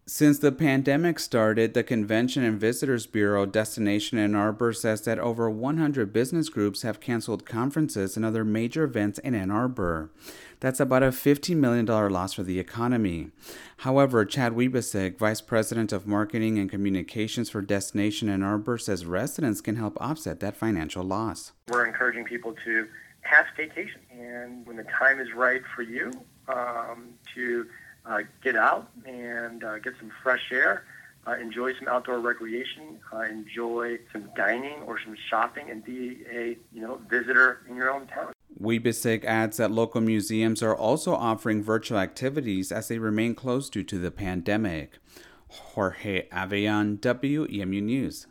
Since the pandemic started, the Convention and Visitors Bureau Destination Ann Arbor says that over 100 business groups have canceled conferences and other major events in Ann Arbor. That's about a $15 million loss for the economy. However, Chad Wiebesick, Vice President of Marketing and Communications for Destination Ann Arbor, says residents can help offset that financial loss. We're encouraging people to have staycation, and when the time is right for you, to get out and get some fresh air, enjoy some outdoor recreation, enjoy some dining or some shopping, and be a visitor in your own town. Wiebesick adds that local museums are also offering virtual activities as they remain closed due to the pandemic. Jorge Avean, WEMU News.